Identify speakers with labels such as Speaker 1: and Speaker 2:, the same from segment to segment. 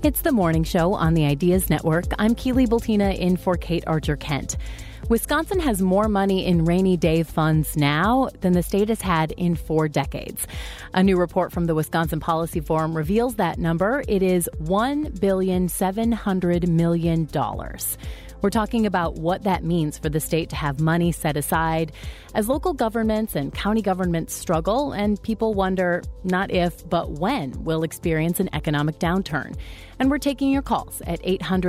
Speaker 1: It's the morning show on the Ideas Network. I'm Keely Bultina in for Kate Archer-Kent. Wisconsin has more money in rainy day funds now than the state has had in 4 decades. A new report from the Wisconsin Policy Forum reveals that number. It is $1,700,000,000. We're talking about what that means for the state to have money set aside as local governments and county governments struggle and people wonder not if, but when we'll experience an economic downturn. And we're taking your calls at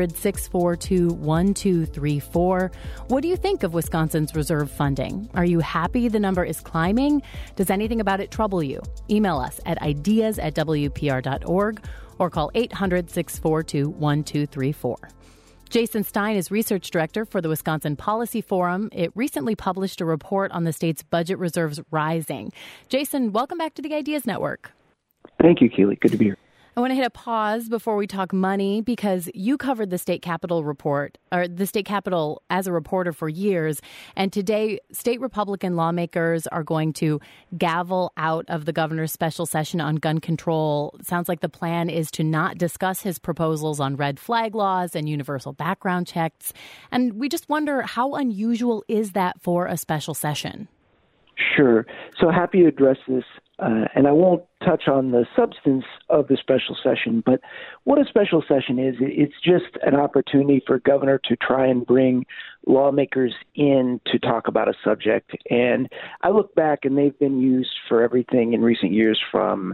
Speaker 1: 800-642-1234. What do you think of Wisconsin's reserve funding? Are you happy the number is climbing? Does anything about it trouble you? Email us at ideas@wpr.org or call 800-642-1234. Jason Stein is research director for the Wisconsin Policy Forum. It recently published a report on the state's budget reserves rising. Jason, welcome back to the Ideas Network.
Speaker 2: Thank you, Keely. Good to be here.
Speaker 1: I want to hit a pause before we talk money because you covered the state capitol report or the state capitol as a reporter for years. And today, state Republican lawmakers are going to gavel out of the governor's special session on gun control. It sounds like the plan is to not discuss his proposals on red flag laws and universal background checks. And we just wonder, how unusual is that for a special session?
Speaker 2: Sure. So happy to address this. And I won't touch on the substance of the special session, but what a special session is, it's just an opportunity for a governor to try and bring lawmakers in to talk about a subject. And I look back and they've been used for everything in recent years from,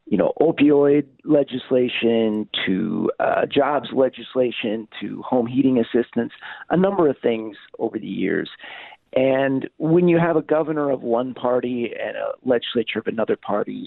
Speaker 2: opioid legislation to jobs legislation to home heating assistance, a number of things over the years. And when you have a governor of one party and a legislature of another party,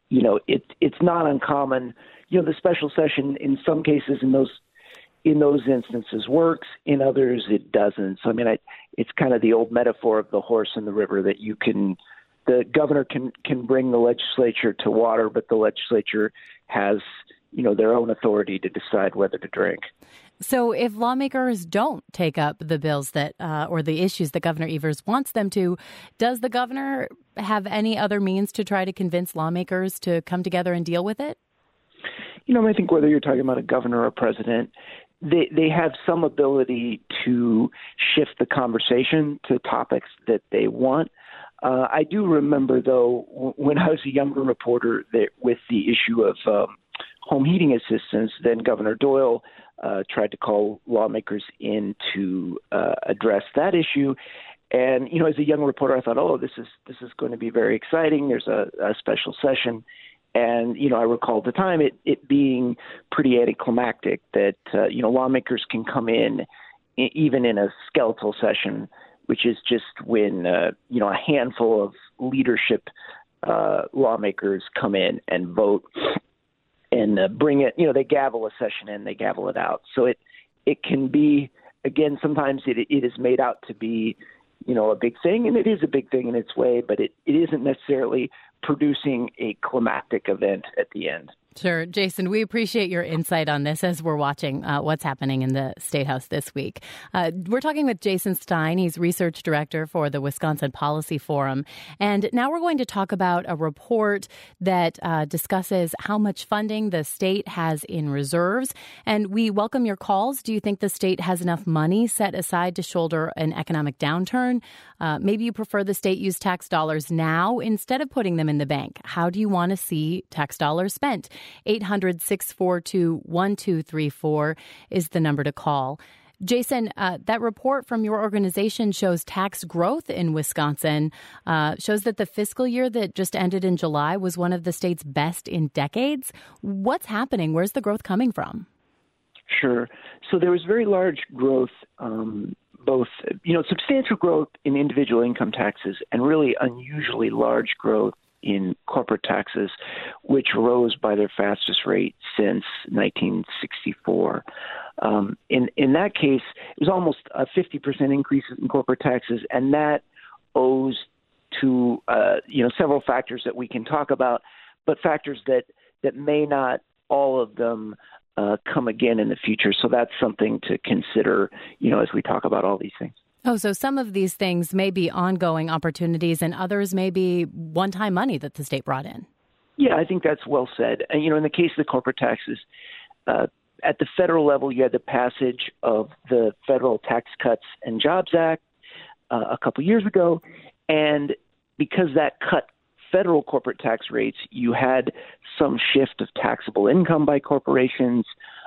Speaker 2: it's not uncommon. The special session in some cases in those instances works, in others it doesn't. So it's kind of the old metaphor of the horse in the river that the governor can bring the legislature to water, but the legislature has their own authority to decide whether to drink.
Speaker 1: So if lawmakers don't take up the bills that or the issues that Governor Evers wants them to, does the governor have any other means to try to convince lawmakers to come together and deal with it?
Speaker 2: I think whether you're talking about a governor or a president, they have some ability to shift the conversation to topics that they want. I do remember, though, when I was a younger reporter, that with the issue of home heating assistance, then Governor Doyle tried to call lawmakers in to address that issue. And, as a young reporter, I thought, this is going to be very exciting. There's a special session. And, I recall at the time it being pretty anticlimactic that, lawmakers can come in even in a skeletal session, which is just when, a handful of leadership lawmakers come in and vote and bring it, they gavel a session in, they gavel it out. So it can be, again, sometimes it is made out to be, a big thing, and it is a big thing in its way, but it isn't necessarily producing a climactic event at the end.
Speaker 1: Sure. Jason, we appreciate your insight on this as we're watching what's happening in the State House this week. We're talking with Jason Stein. He's research director for the Wisconsin Policy Forum. And now we're going to talk about a report that discusses how much funding the state has in reserves. And we welcome your calls. Do you think the state has enough money set aside to shoulder an economic downturn? Maybe you prefer the state use tax dollars now instead of putting them in the bank. How do you want to see tax dollars spent? 800-642-1234 is the number to call. Jason, that report from your organization shows tax growth in Wisconsin, shows that the fiscal year that just ended in July was one of the state's best in decades. What's happening? Where's the growth coming from?
Speaker 2: Sure. So there was very large growth, both, substantial growth in individual income taxes and really unusually large growth in corporate taxes, which rose by their fastest rate since 1964. In that case, it was almost a 50% increase in corporate taxes, and that owes to several factors that we can talk about, but factors that may not all of them come again in the future. So that's something to consider, as we talk about all these things.
Speaker 1: Oh, so some of these things may be ongoing opportunities and others may be one-time money that the state brought in.
Speaker 2: Yeah, I think that's well said. And, in the case of the corporate taxes, at the federal level, you had the passage of the Federal Tax Cuts and Jobs Act a couple years ago. And because that cut federal corporate tax rates, you had some shift of taxable income by corporations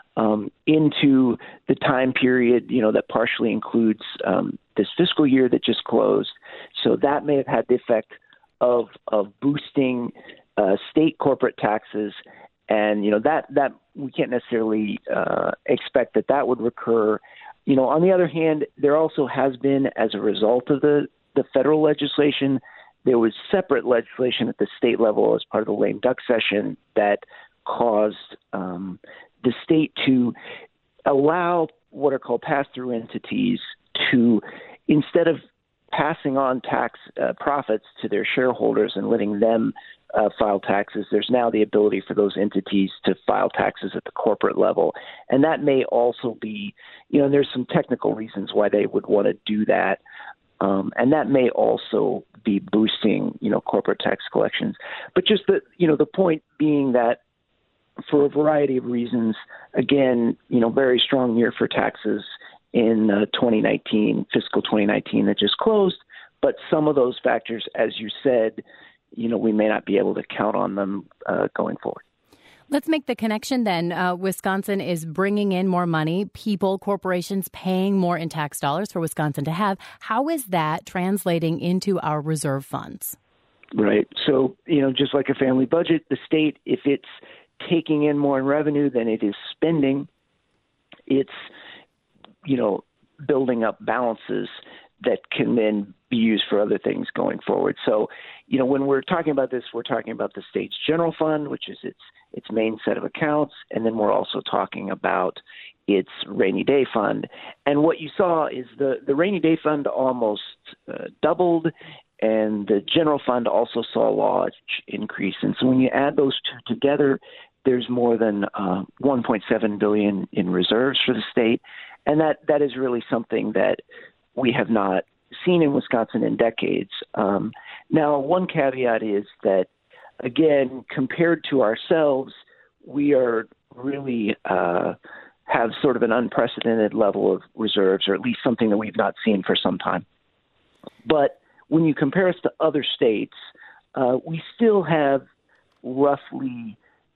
Speaker 2: into the time period, that partially includes this fiscal year that just closed. So that may have had the effect of boosting state corporate taxes. And, that we can't necessarily expect that would recur. On the other hand, there also has been, as a result of the federal legislation, there was separate legislation at the state level as part of the lame duck session that caused the state to allow what are called pass-through entities to, instead of passing on tax profits to their shareholders and letting them file taxes, there's now the ability for those entities to file taxes at the corporate level. And that may also be, there's some technical reasons why they would want to do that. And that may also be boosting, corporate tax collections. But just the point being that for a variety of reasons, again, very strong year for taxes in 2019, fiscal 2019 that just closed. But some of those factors, as you said, we may not be able to count on them going forward.
Speaker 1: Let's make the connection then. Wisconsin is bringing in more money, people, corporations paying more in tax dollars for Wisconsin to have. How is that translating into our reserve funds?
Speaker 2: Right. So, just like a family budget, the state, if it's taking in more in revenue than it is spending, it's, building up balances that can then be used for other things going forward. So, when we're talking about this, we're talking about the state's general fund, which is its main set of accounts, and then we're also talking about its rainy day fund. And what you saw is the rainy day fund almost doubled, and the general fund also saw a large increase. And so when you add those two together, there's more than $1.7 billion in reserves for the state. And that is really something that we have not seen in Wisconsin in decades. Now, one caveat is that, again, compared to ourselves, we are really have sort of an unprecedented level of reserves, or at least something that we've not seen for some time. But when you compare us to other states, we still have roughly,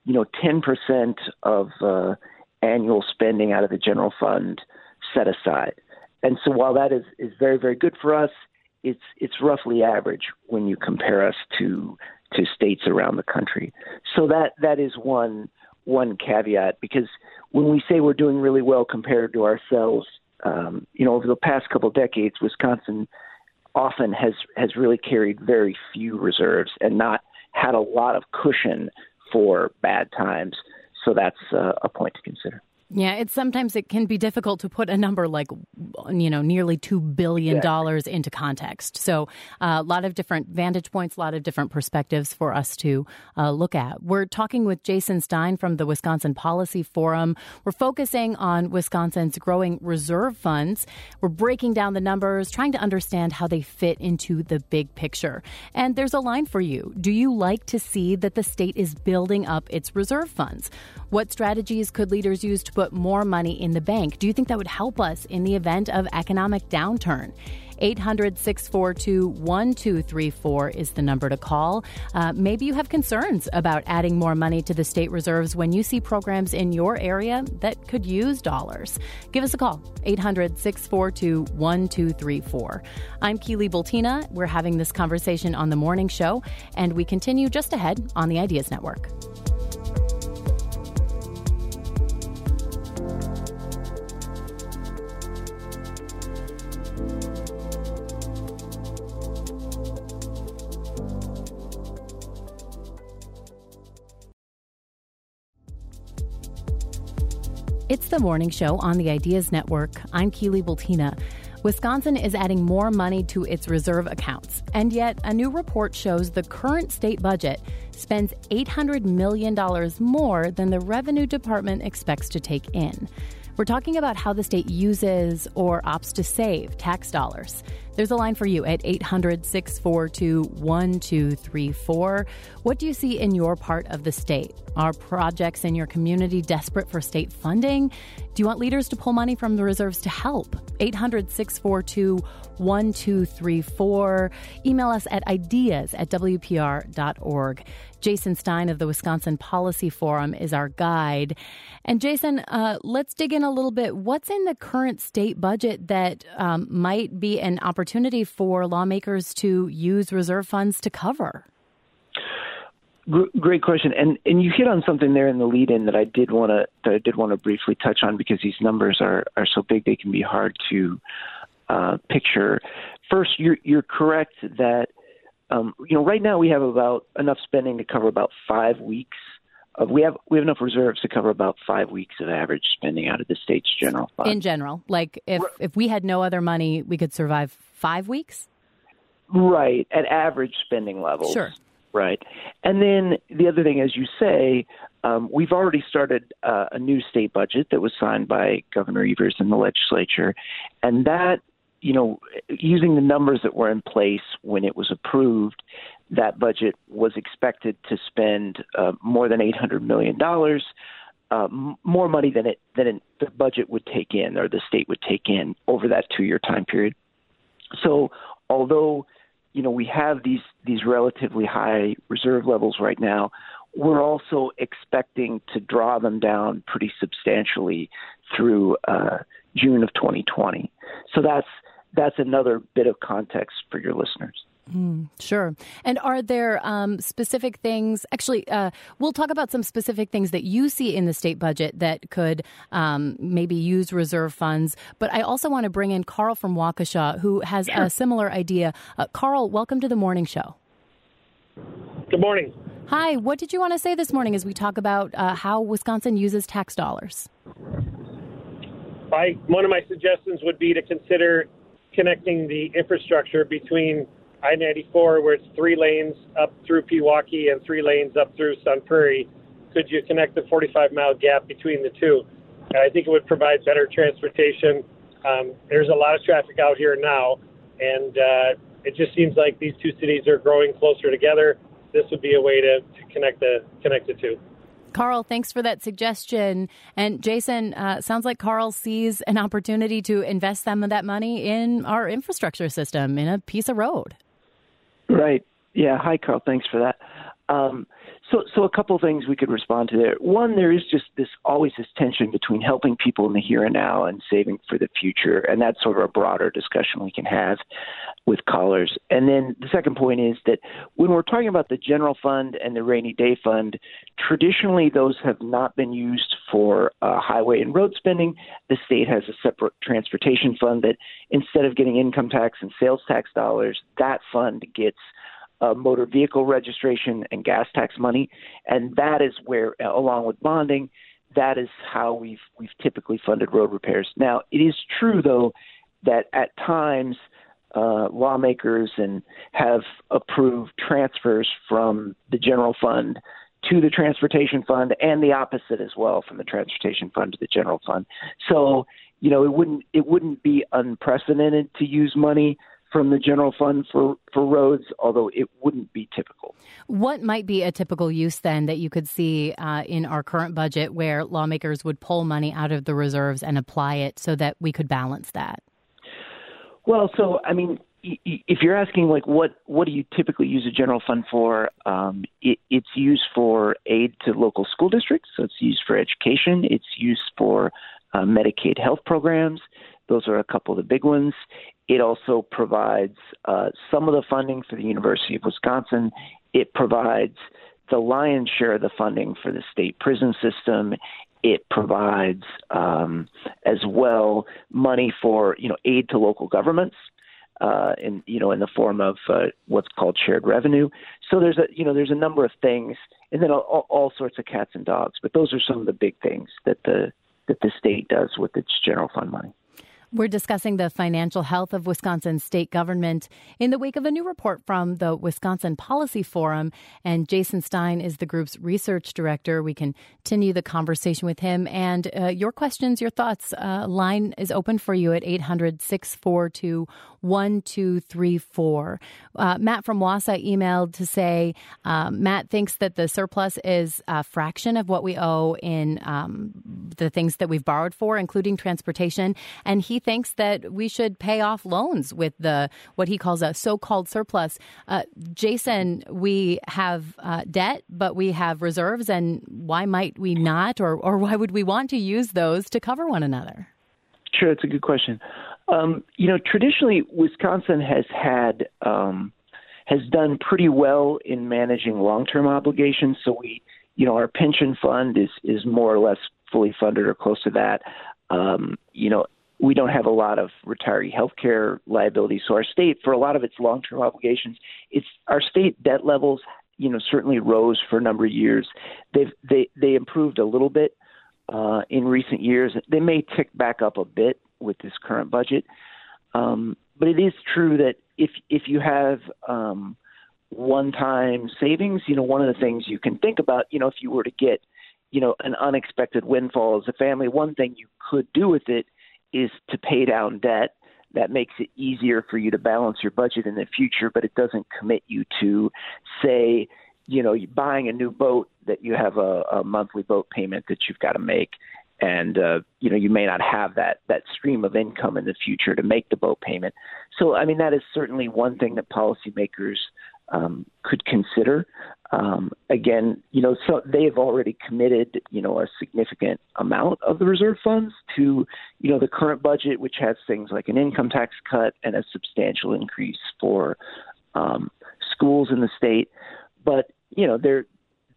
Speaker 2: 10% of annual spending out of the general fund set aside. And so while that is very, very good for us, it's roughly average when you compare us to states around the country. So that is one caveat, because when we say we're doing really well compared to ourselves, over the past couple of decades, Wisconsin often has really carried very few reserves and not had a lot of cushion for bad times. So that's a point to consider.
Speaker 1: Yeah, sometimes it can be difficult to put a number like, nearly $2 billion into context. So a lot of different vantage points, a lot of different perspectives for us to look at. We're talking with Jason Stein from the Wisconsin Policy Forum. We're focusing on Wisconsin's growing reserve funds. We're breaking down the numbers, trying to understand how they fit into the big picture. And there's a line for you. Do you like to see that the state is building up its reserve funds? What strategies could leaders use to put more money in the bank? Do you think that would help us in the event of economic downturn? 800-642-1234 is the number to call. Maybe you have concerns about adding more money to the state reserves when you see programs in your area that could use dollars. Give us a call, 800-642-1234. I'm Keely Bultina. We're having this conversation on The Morning Show, and we continue just ahead on the Ideas Network. It's The Morning Show on the Ideas Network. I'm Keely Bultina. Wisconsin is adding more money to its reserve accounts, and yet a new report shows the current state budget spends $800 million more than the Revenue Department expects to take in. We're talking about how the state uses or opts to save tax dollars. There's a line for you at 800-642-1234. What do you see in your part of the state? Are projects in your community desperate for state funding? Do you want leaders to pull money from the reserves to help? 800-642-1234. Email us at ideas@wpr.org. Jason Stein of the Wisconsin Policy Forum is our guide. And Jason, let's dig in a little bit. What's in the current state budget that might be an opportunity for lawmakers to use reserve funds to cover?
Speaker 2: Great question, and you hit on something there in the lead-in that I did want to briefly touch on, because these numbers are so big they can be hard to picture. First, you're correct that right now we have about enough spending to cover about 5 weeks. We have enough reserves to cover about 5 weeks of average spending out of the state's general fund.
Speaker 1: In general, like if we had no other money, we could survive 5 weeks?
Speaker 2: Right, at average spending levels.
Speaker 1: Sure.
Speaker 2: Right. And then the other thing, as you say, we've already started a new state budget that was signed by Governor Evers in the legislature. And that, using the numbers that were in place when it was approved, that budget was expected to spend more than $800 million, more money than the budget would take in, or the state would take in, over that 2-year time period. So although we have these relatively high reserve levels right now, we're also expecting to draw them down pretty substantially through June of 2020. So that's another bit of context for your listeners.
Speaker 1: Sure. And are there specific things, actually, we'll talk about some specific things that you see in the state budget that could maybe use reserve funds. But I also want to bring in Carl from Waukesha, who has a similar idea. Carl, welcome to the morning show.
Speaker 3: Good morning.
Speaker 1: Hi. What did you want to say this morning as we talk about how Wisconsin uses tax dollars?
Speaker 3: One of my suggestions would be to consider connecting the infrastructure between I-94, where it's 3 lanes up through Pewaukee and 3 lanes up through Sun Prairie. Could you connect the 45-mile gap between the two? I think it would provide better transportation. There's a lot of traffic out here now, and it just seems like these two cities are growing closer together. This would be a way to connect the two.
Speaker 1: Carl, thanks for that suggestion. And Jason, sounds like Carl sees an opportunity to invest some of that money in our infrastructure system, in a piece of road.
Speaker 2: Right. Yeah. Hi, Carl. Thanks for that. So a couple of things we could respond to there. One, there is just always this tension between helping people in the here and now and saving for the future. And that's sort of a broader discussion we can have with callers. And then the second point is that when we're talking about the general fund and the rainy day fund, traditionally those have not been used for highway and road spending. The state has a separate transportation fund that, instead of getting income tax and sales tax dollars, that fund gets motor vehicle registration and gas tax money. And that is where, along with bonding, that is how we've typically funded road repairs. Now, it is true, though, that at times lawmakers have approved transfers from the general fund to the transportation fund, and the opposite as well, from the transportation fund to the general fund. So, it wouldn't be unprecedented to use money from the general fund for roads, although it wouldn't be typical.
Speaker 1: What might be a typical use then that you could see in our current budget where lawmakers would pull money out of the reserves and apply it so that we could balance that?
Speaker 2: Well, so, if you're asking, what do you typically use a general fund for, it's used for aid to local school districts. So it's used for education. It's used for Medicaid health programs. Those are a couple of the big ones. It also provides some of the funding for the University of Wisconsin. It provides the lion's share of the funding for the state prison system. It provides as well money for aid to local governments in the form of what's called shared revenue. So there's a number of things, and then all sorts of cats and dogs. But those are some of the big things that the state does with its general fund money.
Speaker 1: We're discussing the financial health of Wisconsin's state government in the wake of a new report from the Wisconsin Policy Forum. And Jason Stein is the group's research director. We can continue the conversation with him. And your questions, your thoughts, line is open for you at 800-642-1234. Matt from Wausau emailed to say, Matt thinks that the surplus is a fraction of what we owe in the things that we've borrowed for, including transportation. And he thinks that we should pay off loans with what he calls a so-called surplus. Jason, we have debt, but we have reserves, and why might we not, or why would we want to use those to cover one another?
Speaker 2: Sure, it's a good question. Traditionally, Wisconsin has done pretty well in managing long-term obligations. So our pension fund is more or less fully funded or close to that. We don't have a lot of retiree health care liabilities. So our state, for a lot of its long-term obligations, our state debt levels, certainly rose for a number of years. They improved a little bit in recent years. They may tick back up a bit with this current budget. But it is true that if you have one-time savings, one of the things you can think about, if you were to get, an unexpected windfall as a family, one thing you could do with it is to pay down debt. That makes it easier for you to balance your budget in the future, but it doesn't commit you to, say, buying a new boat that you have a monthly boat payment that you've got to make. And, you may not have that stream of income in the future to make the boat payment. So, that is certainly one thing that policymakers could consider. Again, so they have already committed, a significant amount of the reserve funds to, the current budget, which has things like an income tax cut and a substantial increase for schools in the state. But, there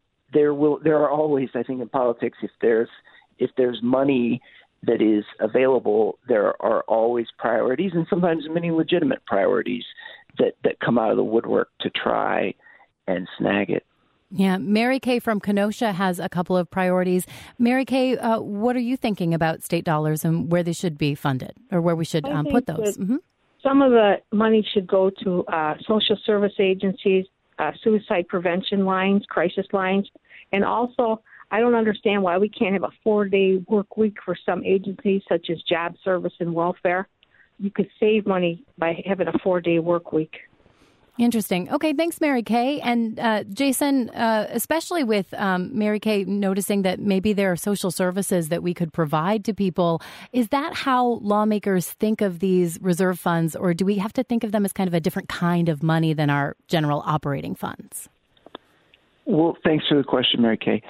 Speaker 2: are always, I think, in politics, if there's money that is available, there are always priorities, and sometimes many legitimate priorities that come out of the woodwork to try and snag it.
Speaker 1: Yeah. Mary Kay from Kenosha has a couple of priorities. Mary Kay, what are you thinking about state dollars and where they should be funded, or where we should put those? Mm-hmm.
Speaker 4: Some of the money should go to social service agencies, suicide prevention lines, crisis lines, and also I don't understand why we can't have a 4-day work week for some agencies such as job service and welfare. You could save money by having a 4-day work week.
Speaker 1: Interesting. Okay, thanks, Mary Kay. And Jason, especially with Mary Kay noticing that maybe there are social services that we could provide to people, is that how lawmakers think of these reserve funds, or do we have to think of them as kind of a different kind of money than our general operating funds?
Speaker 2: Well, thanks for the question, Mary Kay.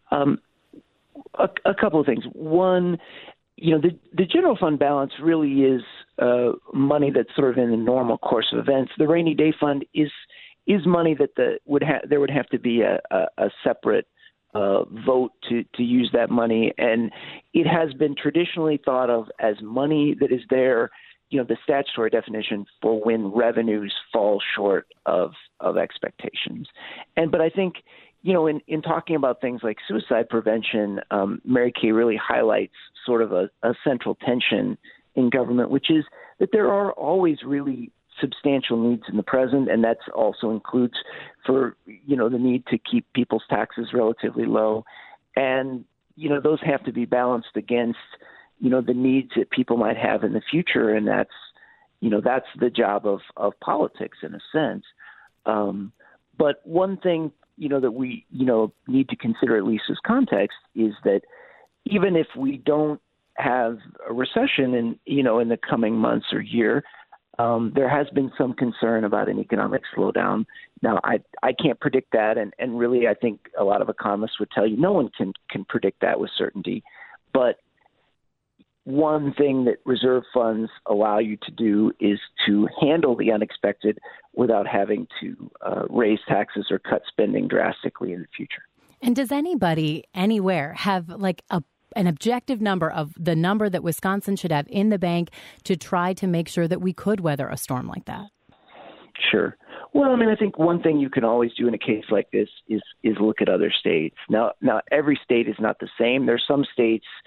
Speaker 2: A couple of things. One, the general fund balance really is money that's sort of in the normal course of events. The rainy day fund is money that there would have to be a separate vote to use that money, and it has been traditionally thought of as money that is there. The statutory definition for when revenues fall short of expectations. But I think, in talking about things like suicide prevention, Mary Kay really highlights sort of a central tension in government, which is that there are always really substantial needs in the present, and that also includes for, the need to keep people's taxes relatively low. And, those have to be balanced against the needs that people might have in the future, and that's the job of politics in a sense. But one thing that we need to consider, at least as context, is that even if we don't have a recession in the coming months or year, there has been some concern about an economic slowdown. Now, I can't predict that, and really I think a lot of economists would tell you no one can predict that with certainty. But one thing that reserve funds allow you to do is to handle the unexpected without having to raise taxes or cut spending drastically in the future.
Speaker 1: And does anybody anywhere have like an objective number of the number that Wisconsin should have in the bank to try to make sure that we could weather a storm like that?
Speaker 2: Sure. Well, I think one thing you can always do in a case like this is look at other states. Now every state is not the same. There's some states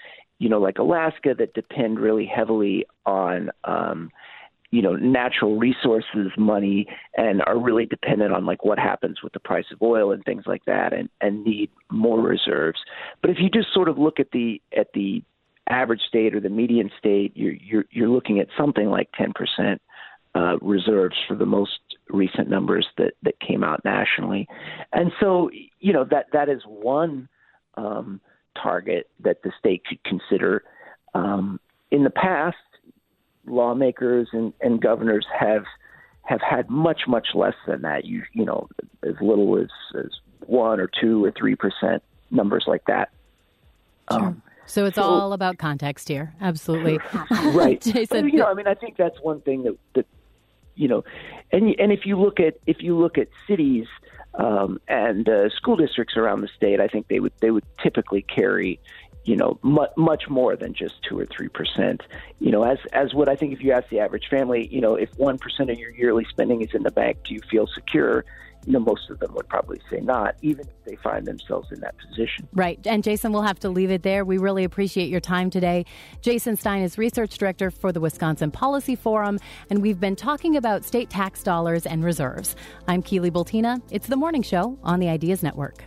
Speaker 2: like Alaska, that depend really heavily on, natural resources money, and are really dependent on like what happens with the price of oil and things like that, and need more reserves. But if you just sort of look at the average state or the median state, you're looking at something like 10% reserves for the most recent numbers that came out nationally. And so, that is one target that the state could consider. In the past, lawmakers and governors have had much less than that. As little as 1 or 2 or 3%, numbers like that.
Speaker 1: Sure. So it's all about context here. Absolutely.
Speaker 2: Right.
Speaker 1: Jason,
Speaker 2: I think that's one thing that and if you look at cities and school districts around the state, I think they would typically carry much more than just 2 or 3%. As what I think, if you ask the average family, if 1% of your yearly spending is in the bank, do you feel secure? Most of them would probably say not, even if they find themselves in that position.
Speaker 1: Right. And Jason, we'll have to leave it there. We really appreciate your time today. Jason Stein is research director for the Wisconsin Policy Forum, and we've been talking about state tax dollars and reserves. I'm Keely Bultina. It's The Morning Show on the Ideas Network.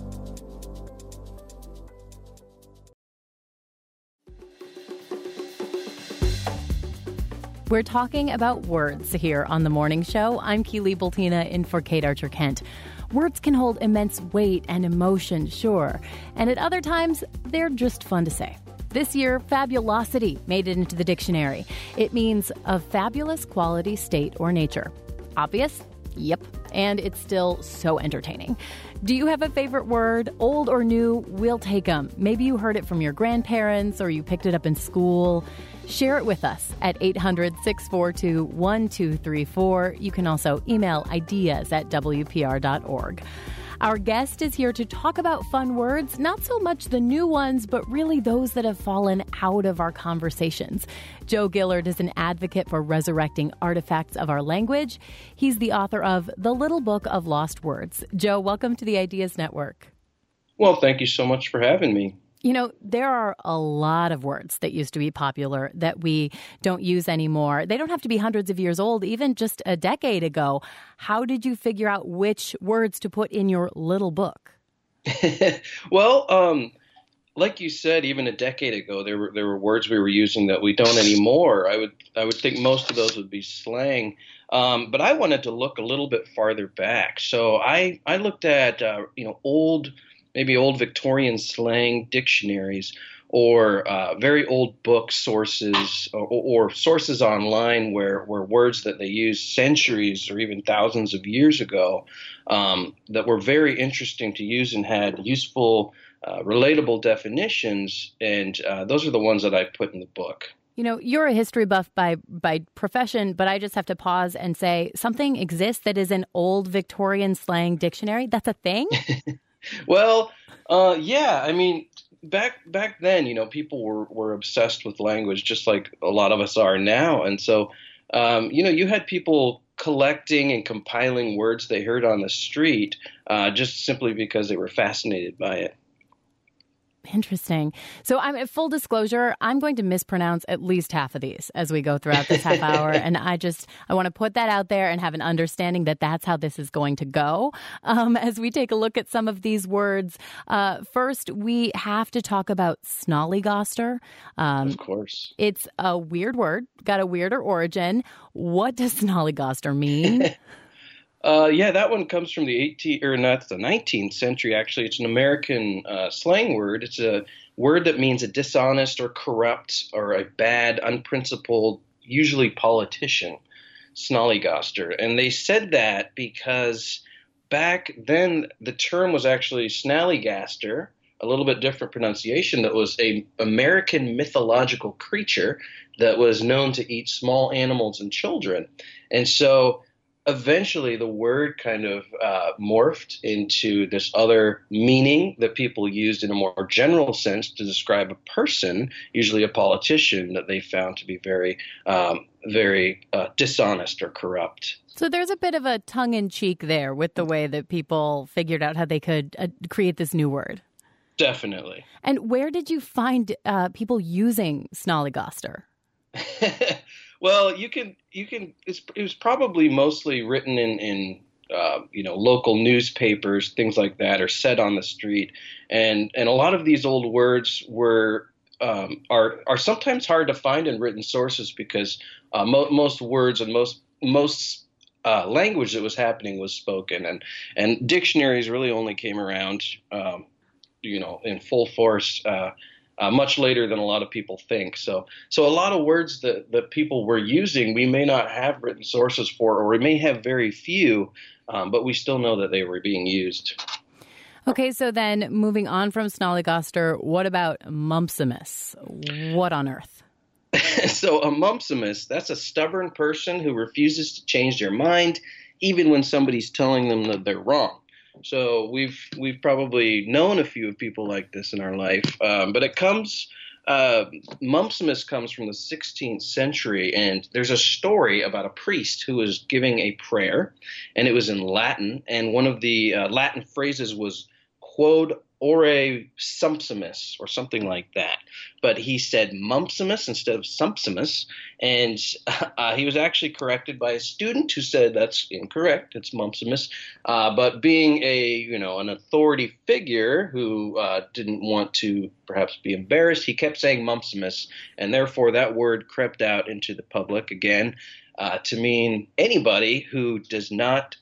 Speaker 1: We're talking about words here on The Morning Show. I'm Keely Bultina in for Kate Archer-Kent. Words can hold immense weight and emotion, sure, and at other times, they're just fun to say. This year, fabulosity made it into the dictionary. It means of fabulous quality, state, or nature. Obvious? Yep. And it's still so entertaining. Do you have a favorite word? Old or new? We'll take them. Maybe you heard it from your grandparents or you picked it up in school. Share it with us at 800-642-1234. You can also email ideas@wpr.org. Our guest is here to talk about fun words, not so much the new ones, but really those that have fallen out of our conversations. Joe Gillard is an advocate for resurrecting artifacts of our language. He's the author of The Little Book of Lost Words. Joe, welcome to the Ideas Network.
Speaker 5: Well, thank you so much for having me.
Speaker 1: There are a lot of words that used to be popular that we don't use anymore. They don't have to be hundreds of years old, even just a decade ago. How did you figure out which words to put in your little book?
Speaker 5: Well, like you said, even a decade ago, there were words we were using that we don't anymore. I would think most of those would be slang. But I wanted to look a little bit farther back. So I looked at, old Victorian slang dictionaries or very old book sources or sources online where words that they used centuries or even thousands of years ago that were very interesting to use and had useful, relatable definitions. And those are the ones that I put in the book.
Speaker 1: You're a history buff by profession, but I just have to pause and say something exists that is an old Victorian slang dictionary. That's a thing?
Speaker 5: Well, yeah. I mean, back then, people were obsessed with language, just like a lot of us are now. And so, you had people collecting and compiling words they heard on the street, just simply because they were fascinated by it.
Speaker 1: Interesting. So full disclosure, I'm going to mispronounce at least half of these as we go throughout this half hour. And I want to put that out there and have an understanding that that's how this is going to go. As we take a look at some of these words, first, we have to talk about snollygoster.
Speaker 5: Of course.
Speaker 1: It's a weird word, got a weirder origin. What does snollygoster mean?
Speaker 5: Yeah, that one comes from the 19th century, actually. It's an American slang word. It's a word that means a dishonest or corrupt or a bad, unprincipled, usually politician, snollygoster. And they said that because back then the term was actually snallygaster, a little bit different pronunciation, that was an American mythological creature that was known to eat small animals and children. And so eventually, the word kind of morphed into this other meaning that people used in a more general sense to describe a person, usually a politician, that they found to be very, very dishonest or corrupt.
Speaker 1: So there's a bit of a tongue-in-cheek there with the way that people figured out how they could create this new word.
Speaker 5: Definitely.
Speaker 1: And where did you find people using Snollygoster?
Speaker 5: Well, it was probably mostly written in local newspapers, things like that, or said on the street. And a lot of these old words are sometimes hard to find in written sources because most words and most language that was happening was spoken, and dictionaries really only came around, in full force much later than a lot of people think. So a lot of words that people were using, we may not have written sources for, or we may have very few, but we still know that they were being used.
Speaker 1: Okay, so then moving on from Snollygoster, what about Mumpsimus? What on earth?
Speaker 5: So a Mumpsimus, that's a stubborn person who refuses to change their mind, even when somebody's telling them that they're wrong. So we've probably known a few people like this in our life, but Mumpsimus comes from the 16th century, and there's a story about a priest who was giving a prayer, and it was in Latin, and one of the Latin phrases was quod ore sumpsimus, or something like that. But he said Mumpsimus instead of Sumpsimus, and he was actually corrected by a student who said that's incorrect, it's Mumpsimus. But being an authority figure who didn't want to perhaps be embarrassed, he kept saying Mumpsimus, and therefore that word crept out into the public again to mean anybody who doesn't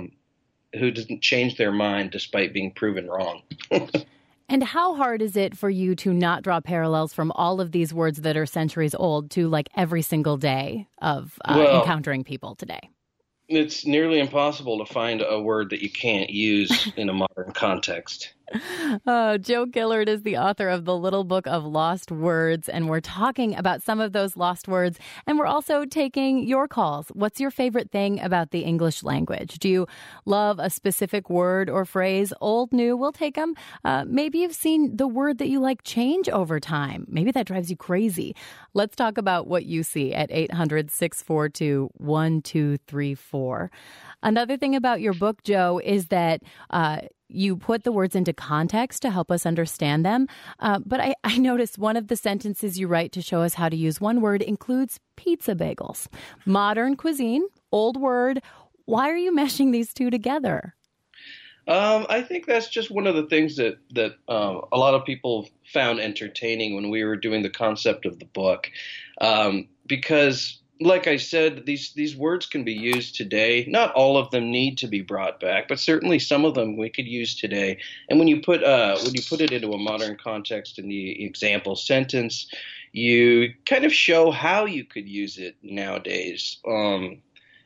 Speaker 5: change their mind despite being proven wrong.
Speaker 1: And how hard is it for you to not draw parallels from all of these words that are centuries old to like every single day of encountering people today?
Speaker 5: It's nearly impossible to find a word that you can't use in a modern context.
Speaker 1: Joe Gillard is the author of The Little Book of Lost Words, and we're talking about some of those lost words, and we're also taking your calls. What's your favorite thing about the English language? Do you love a specific word or phrase? Old, new, we'll take them. Maybe you've seen the word that you like change over time. Maybe that drives you crazy. Let's talk about what you see at 800-642-1234. Another thing about your book, Joe, is that you put the words into context to help us understand them. But I noticed one of the sentences you write to show us how to use one word includes pizza bagels. Modern cuisine, old word. Why are you meshing these two together?
Speaker 5: I think that's just one of the things that a lot of people found entertaining when we were doing the concept of the book. Because like I said, these words can be used today. Not all of them need to be brought back, but certainly some of them we could use today. And when you put it into a modern context in the example sentence, you kind of show how you could use it nowadays. And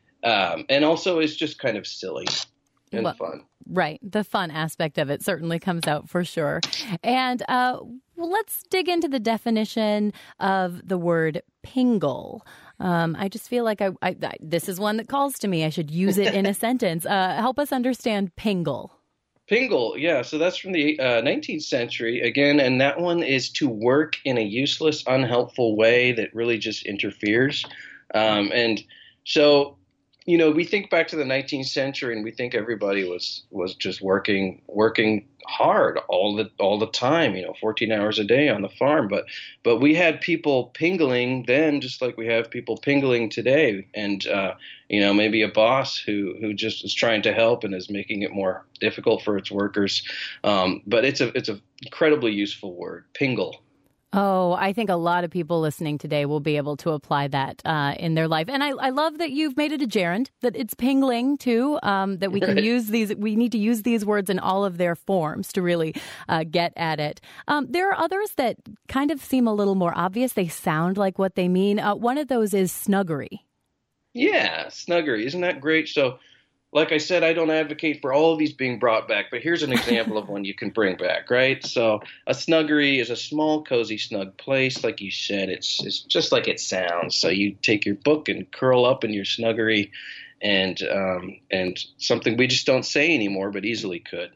Speaker 5: also, it's just kind of silly and fun.
Speaker 1: Right. The fun aspect of it certainly comes out for sure. And let's dig into the definition of the word pingle. I just feel like this is one that calls to me. I should use it in a sentence. Help us understand pingle.
Speaker 5: Pingle, yeah. So that's from the 19th century again, and that one is to work in a useless, unhelpful way that really just interferes. And so, we think back to the 19th century, and we think everybody was just working hard all the time, 14 hours a day on the farm. But we had people pingling then, just like we have people pingling today. And maybe a boss who just is trying to help and is making it more difficult for its workers. But it's a incredibly useful word, pingle.
Speaker 1: Oh, I think a lot of people listening today will be able to apply that in their life. And I love that you've made it a gerund, that it's pingling too, that we can use these. We need to use these words in all of their forms to really get at it. There are others that kind of seem a little more obvious. They sound like what they mean. One of those is snuggery. Yeah,
Speaker 5: snuggery. Isn't that great? So, like I said, I don't advocate for all of these being brought back, but here's an example of one you can bring back, right? So a snuggery is a small, cozy, snug place. Like you said, it's just like it sounds. So you take your book and curl up in your snuggery, and something we just don't say anymore, but easily could.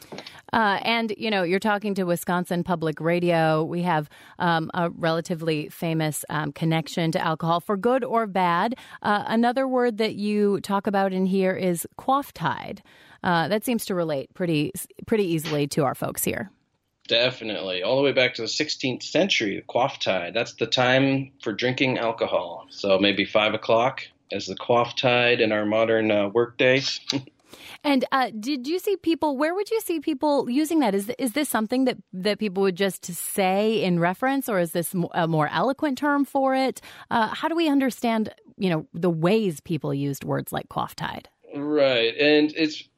Speaker 1: And, you're talking to Wisconsin Public Radio. We have a relatively famous connection to alcohol, for good or bad. Another word that you talk about in here is quaff-tied. That seems to relate pretty easily to our folks here.
Speaker 5: Definitely. All the way back to the 16th century, the quaff tide. That's the time for drinking alcohol. So maybe 5 o'clock as the quaff tide in our modern workday.
Speaker 1: And did you see people, where would you see people using that? Is this something that people would just say in reference, or is this a more eloquent term for it? How do we understand, the ways people used words like quaff tide?
Speaker 5: Right. And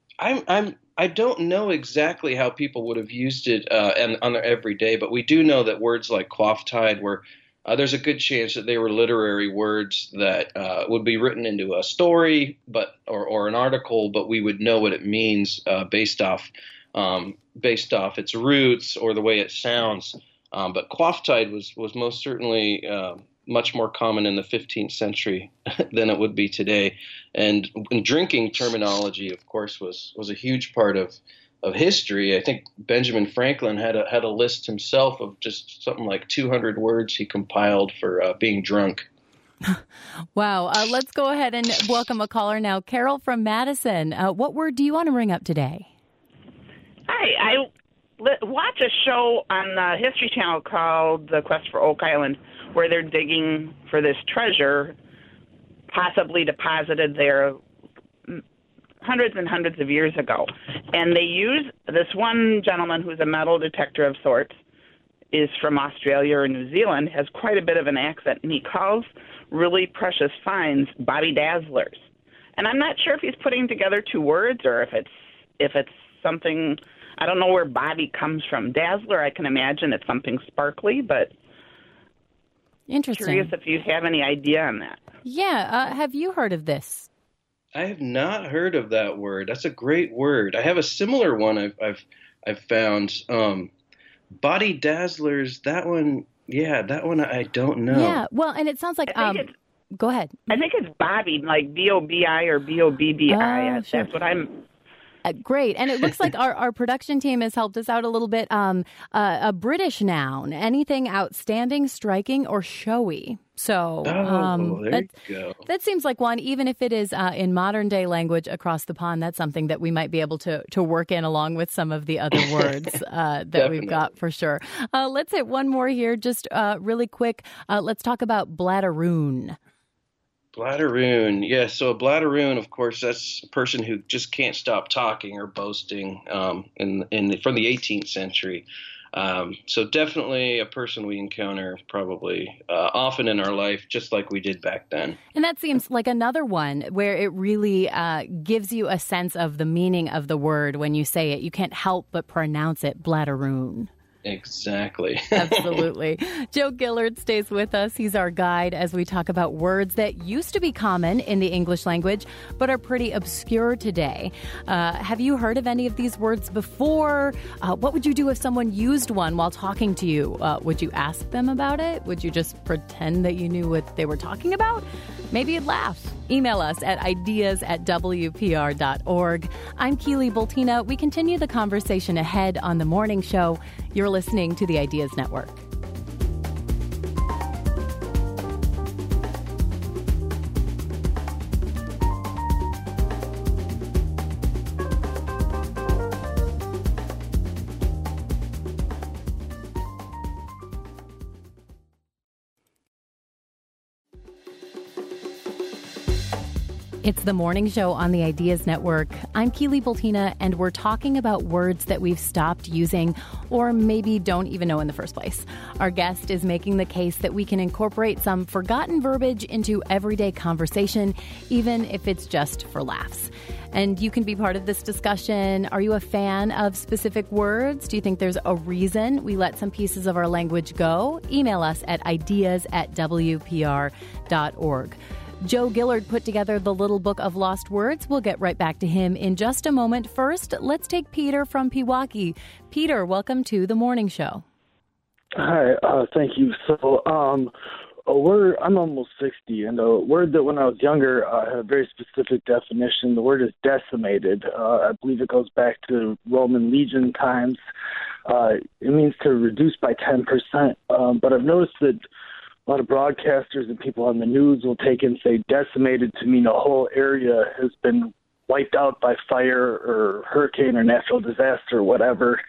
Speaker 5: I don't know exactly how people would have used it on their everyday, but we do know that words like quaff tide were there's a good chance that they were literary words that would be written into a story, or an article, but we would know what it means based off its roots or the way it sounds. But quaff tide was most certainly much more common in the 15th century than it would be today. And drinking terminology, of course, was a huge part of history. I think Benjamin Franklin had a list himself of just something like 200 words he compiled for being drunk.
Speaker 1: Wow. Let's go ahead and welcome a caller now. Carol from Madison. What word do you want to bring up today?
Speaker 6: Hi. I watch a show on the History Channel called The Quest for Oak Island, where they're digging for this treasure, possibly deposited there hundreds and hundreds of years ago. And they use this one gentleman who's a metal detector of sorts, is from Australia or New Zealand, has quite a bit of an accent, and he calls really precious finds Bobby Dazzlers. And I'm not sure if he's putting together two words or if it's something. I don't know where Bobby comes from. Dazzler, I can imagine it's something sparkly, but
Speaker 1: interesting.
Speaker 6: Curious if you have any idea on that.
Speaker 1: Yeah. Have you heard of this?
Speaker 5: I have not heard of that word. That's a great word. I have a similar one I've found. Body Dazzlers, that one I don't know.
Speaker 1: Yeah, well, and it sounds like go ahead.
Speaker 6: I think it's Bobby, like B-O-B-I or B-O-B-B-I.
Speaker 1: Sure.
Speaker 6: That's what I'm...
Speaker 1: Great. And it looks like our production team has helped us out a little bit. A British noun, anything outstanding, striking, or showy. So
Speaker 5: there you go.
Speaker 1: That seems like one, even if it is in modern day language across the pond, that's something that we might be able to work in along with some of the other words that we've got for sure. Let's hit one more here, just really quick. Let's talk about bladderoon.
Speaker 5: Bladderoon, yeah. So a bladderoon, of course, that's a person who just can't stop talking or boasting. From the 18th century. So definitely a person we encounter probably often in our life, just like we did back then.
Speaker 1: And that seems like another one where it really gives you a sense of the meaning of the word when you say it. You can't help but pronounce it, bladderoon.
Speaker 5: Exactly.
Speaker 1: Absolutely. Joe Gillard stays with us. He's our guide as we talk about words that used to be common in the English language, but are pretty obscure today. Have you heard of any of these words before? What would you do if someone used one while talking to you? Would you ask them about it? Would you just pretend that you knew what they were talking about? Maybe you'd laugh. Email us at ideas@wpr.org. I'm Keely Bultina. We continue the conversation ahead on The Morning Show. You're listening to the Ideas Network. It's the Morning Show on the Ideas Network. I'm Keely Bultina, and we're talking about words that we've stopped using or maybe don't even know in the first place. Our guest is making the case that we can incorporate some forgotten verbiage into everyday conversation, even if it's just for laughs. And you can be part of this discussion. Are you a fan of specific words? Do you think there's a reason we let some pieces of our language go? Email us at ideas@wpr.org. Joe Gillard put together the Little Book of Lost Words. We'll get right back to him in just a moment. First, let's take Peter from Pewaukee. Peter, welcome to The Morning Show.
Speaker 7: Hi, thank you. So, a word, I'm almost 60, and a word that when I was younger had a very specific definition. The word is decimated. I believe it goes back to Roman legion times. It means to reduce by 10%, but I've noticed that a lot of broadcasters and people on the news will take and say decimated to mean a whole area has been wiped out by fire or hurricane or natural disaster or whatever.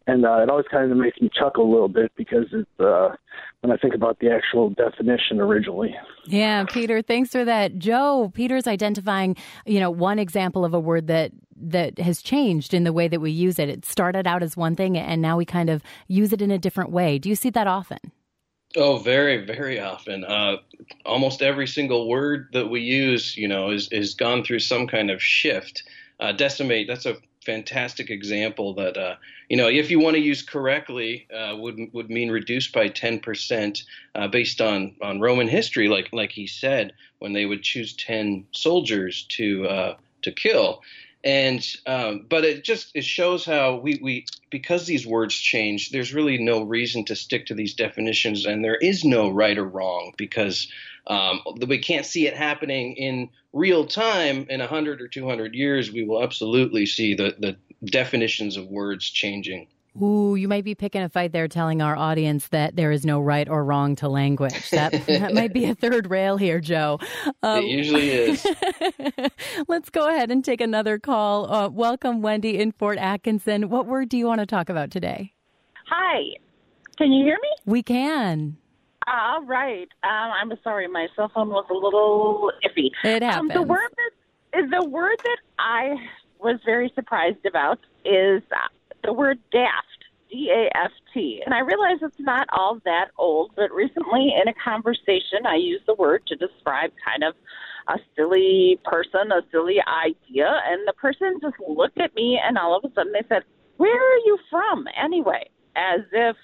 Speaker 7: And it always kind of makes me chuckle a little bit because it's when I think about the actual definition originally.
Speaker 1: Yeah, Peter, thanks for that. Joe, Peter's identifying, one example of a word that has changed in the way that we use it. It started out as one thing, and now we kind of use it in a different way. Do you see that often?
Speaker 5: Oh, very, very often. Almost every single word that we use, is gone through some kind of shift. Decimate, that's a fantastic example that, if you want to use correctly, would mean reduced by 10% based on Roman history, like he said, when they would choose 10 soldiers to kill. And but it shows how we because these words change, there's really no reason to stick to these definitions, and there is no right or wrong because we can't see it happening in real time. In 100 or 200 years, we will absolutely see the definitions of words changing.
Speaker 1: Ooh, you might be picking a fight there telling our audience that there is no right or wrong to language. That might be a third rail here, Joe.
Speaker 5: It usually is.
Speaker 1: Let's go ahead and take another call. Welcome, Wendy in Fort Atkinson. What word do you want to talk about today?
Speaker 8: Hi. Can you hear me?
Speaker 1: We can.
Speaker 8: All right. I'm sorry. My cell phone was a little iffy.
Speaker 1: It happens.
Speaker 8: The word that I was very surprised about is the word daft, D-A-F-T. And I realize it's not all that old, but recently in a conversation, I used the word to describe kind of a silly person, a silly idea. And the person just looked at me, and all of a sudden they said, "Where are you from anyway?" As if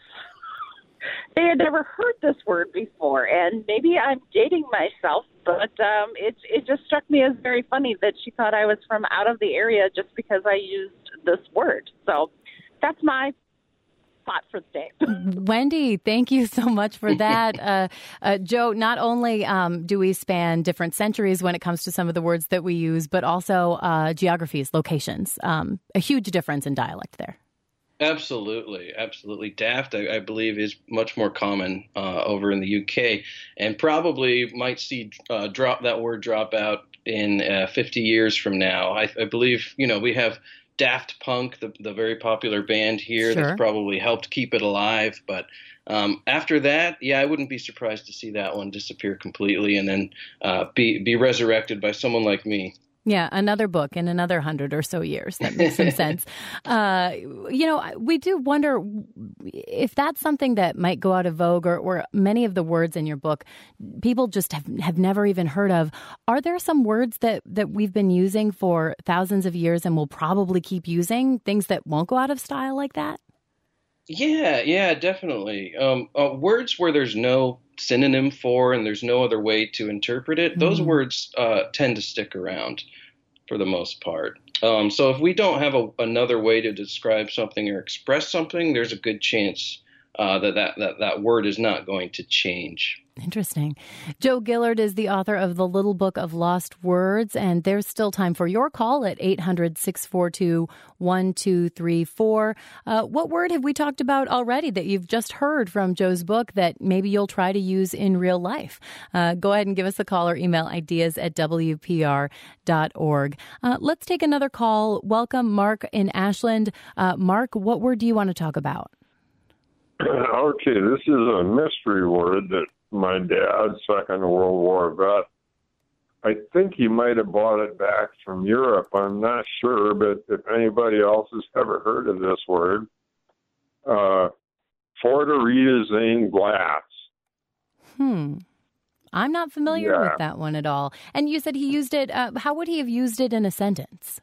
Speaker 8: they had never heard this word before. And maybe I'm dating myself, but it just struck me as very funny that she thought I was from out of the area just because I used this word. So that's my thought for the day.
Speaker 1: Wendy, thank you so much for that. Joe, not only do we span different centuries when it comes to some of the words that we use, but also geographies, locations. A huge difference in dialect there.
Speaker 5: Absolutely. Daft, I believe, is much more common over in the UK, and probably might see that word drop out in 50 years from now. I believe, we have Daft Punk, the very popular band here,
Speaker 1: Sure.
Speaker 5: That's probably helped keep it alive. But after that, I wouldn't be surprised to see that one disappear completely and then be resurrected by someone like me.
Speaker 1: Yeah, another book in another 100 or so years. That makes some sense. We do wonder if that's something that might go out of vogue or many of the words in your book, people just have never even heard of. Are there some words that we've been using for thousands of years and will probably keep using, things that won't go out of style like that?
Speaker 5: Yeah, definitely. Words where there's no synonym for and there's no other way to interpret it, those words tend to stick around for the most part. So if we don't have another way to describe something or express something, there's a good chance that word is not going to change.
Speaker 1: Interesting. Joe Gillard is the author of The Little Book of Lost Words, and there's still time for your call at 800-642-1234. What word have we talked about already that you've just heard from Joe's book that maybe you'll try to use in real life? Go ahead and give us a call or email ideas@wpr.org. Let's take another call. Welcome, Mark in Ashland. Mark, what word do you want to talk about?
Speaker 9: Okay, this is a mystery word that my dad, Second World War vet, I think he might have brought it back from Europe. I'm not sure, but if anybody else has ever heard of this word, Fortarizine glass.
Speaker 1: I'm not familiar with that one at all. And you said he used it. How would he have used it in a sentence?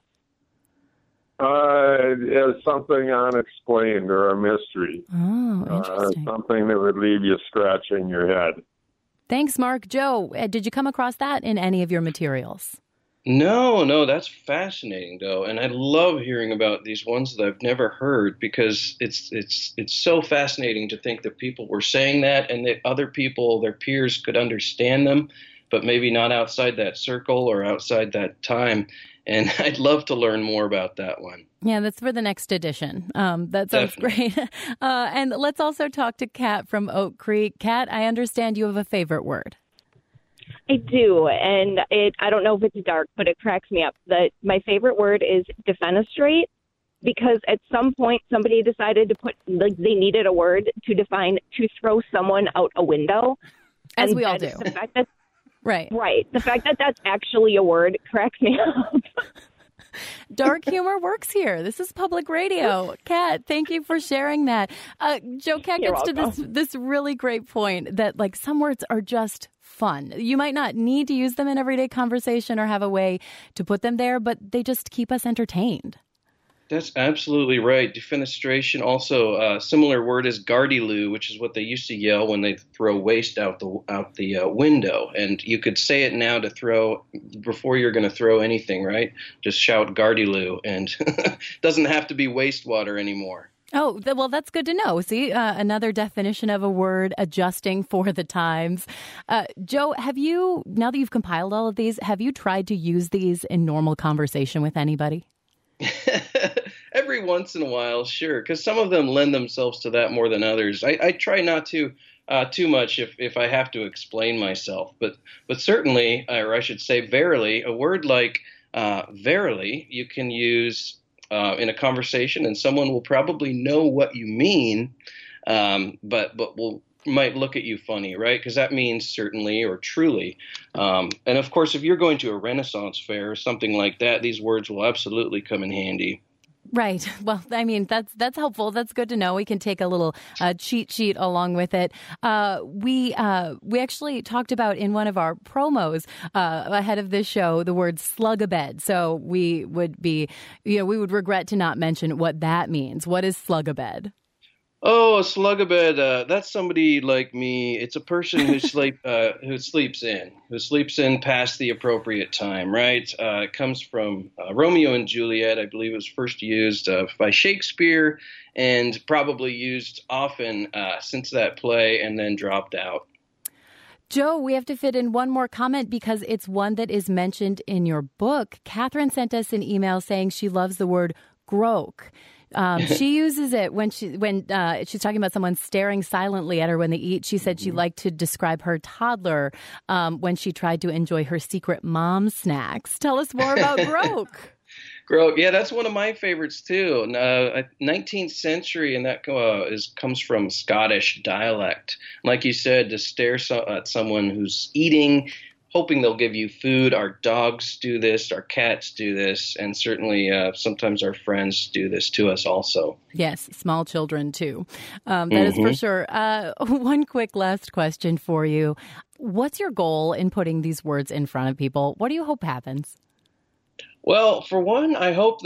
Speaker 9: As something unexplained or a mystery.
Speaker 1: Oh, interesting.
Speaker 9: Something that would leave you scratching your head.
Speaker 1: Thanks, Mark. Joe, did you come across that in any of your materials?
Speaker 5: No, that's fascinating, though. And I love hearing about these ones that I've never heard because it's so fascinating to think that people were saying that and that other people, their peers, could understand them, but maybe not outside that circle or outside that time. And I'd love to learn more about that one.
Speaker 1: Yeah, that's for the next edition. That sounds great. And let's also talk to Kat from Oak Creek. Kat, I understand you have a favorite word.
Speaker 10: I do, and I don't know if it's dark, but it cracks me up. My favorite word is defenestrate, because at some point somebody decided to they needed a word to define to throw someone out a window.
Speaker 1: As we all do.
Speaker 10: The fact that,
Speaker 1: right.
Speaker 10: The fact that that's actually a word cracks me up.
Speaker 1: Dark humor works here. This is public radio. Kat, thank you for sharing that. Joe, Kat gets to this really great point that like some words are just fun. You might not need to use them in everyday conversation or have a way to put them there, but they just keep us entertained.
Speaker 5: That's absolutely right. Defenestration, also a similar word is gardyloo, which is what they used to yell when they throw waste out the window. And you could say it now to throw before you're going to throw anything, right? Just shout gardyloo, and it doesn't have to be wastewater anymore.
Speaker 1: Oh, well, that's good to know. See, another definition of a word adjusting for the times. Joe, now that you've compiled all of these, have you tried to use these in normal conversation with anybody?
Speaker 5: Every once in a while, sure, because some of them lend themselves to that more than others. I try not to too much if I have to explain myself, but certainly, or I should say verily, a word like verily you can use in a conversation, and someone will probably know what you mean, but might look at you funny, right? Because that means certainly or truly. And of course, if you're going to a Renaissance fair or something like that, these words will absolutely come in handy.
Speaker 1: Right. Well, I mean, that's helpful. That's good to know. We can take a little cheat sheet along with it. We actually talked about in one of our promos ahead of this show the word slug-a-bed. So we would regret to not mention what that means. What is slug-a-bed?
Speaker 5: Oh, a slug-a-bed, that's somebody like me. It's a person who sleeps in past the appropriate time, right? It comes from Romeo and Juliet. I believe it was first used by Shakespeare and probably used often since that play and then dropped out.
Speaker 1: Joe, we have to fit in one more comment because it's one that is mentioned in your book. Catherine sent us an email saying she loves the word groak. She uses it when she's talking about someone staring silently at her when they eat. She said she liked to describe her toddler when she tried to enjoy her secret mom snacks. Tell us more about groak.
Speaker 5: Groak, yeah, that's one of my favorites too. 19th century, and that comes from Scottish dialect. Like you said, to stare at someone who's eating, hoping they'll give you food. Our dogs do this, our cats do this, and certainly sometimes our friends do this to us also. Yes, small children too. That is for sure. One quick last question for you. What's your goal in putting these words in front of people? What do you hope happens? Well, for one, I hope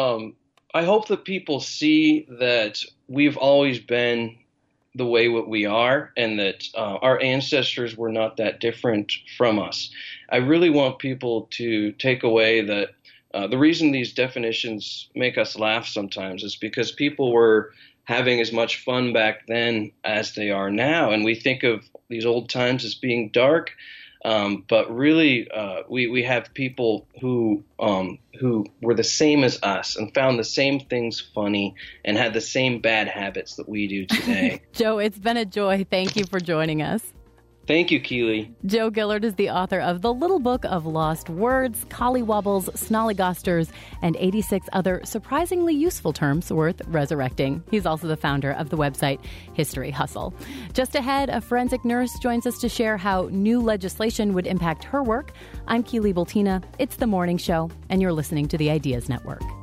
Speaker 5: that people see that we've always been the way what we are, and that our ancestors were not that different from us. I really want people to take away that the reason these definitions make us laugh sometimes is because people were having as much fun back then as they are now, and we think of these old times as being dark, but really we have people who were the same as us and found the same things funny and had the same bad habits that we do today. Joe, it's been a joy. Thank you for joining us. Thank you, Keely. Joe Gillard is the author of The Little Book of Lost Words, Collywobbles, Snollygosters, and 86 other surprisingly useful terms worth resurrecting. He's also the founder of the website History Hustle. Just ahead, a forensic nurse joins us to share how new legislation would impact her work. I'm Keely Bultina. It's The Morning Show, and you're listening to the Ideas Network.